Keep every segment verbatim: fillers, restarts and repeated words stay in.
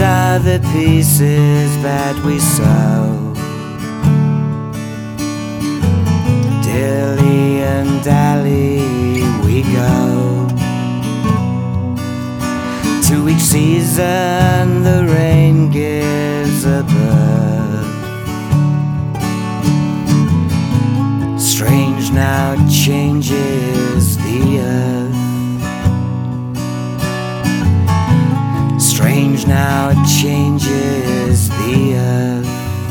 are the pieces that we sow. Dilly and dally we go. To each season the rain gives a birth. Strange now it changes the earth. Strange now it changes the earth.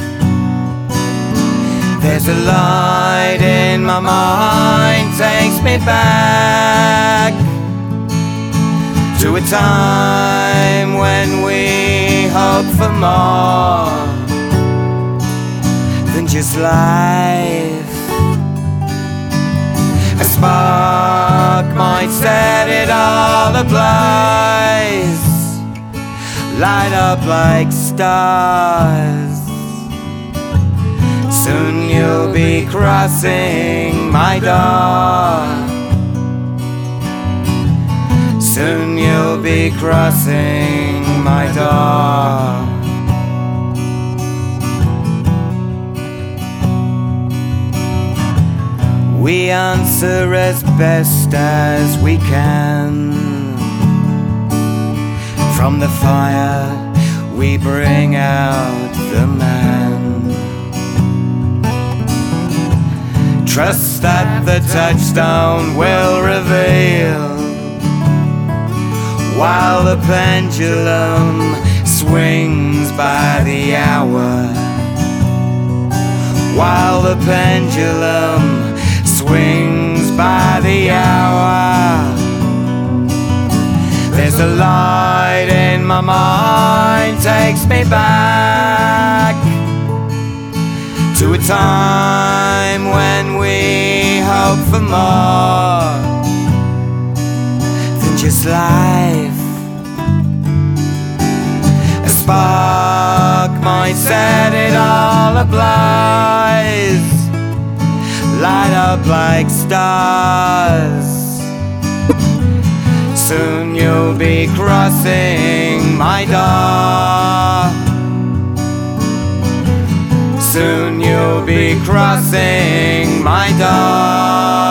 There's a light in my mind, takes me back to a time when we hoped for more than just life. A spark might set it all ablaze, light up like stars. Soon you'll be crossing my door. Soon you'll be crossing my door. We answer as best as we can. From the fire we bring out the man. Trust that the touchstone will reveal, while the pendulum swings by the hour. While the pendulum swings by the hour. There's a light in my mind, takes me back to a time when we hoped for more than just life. A spark might set it all ablaze, light up like stars. Soon you'll be crossing my door. Soon you'll be crossing my door.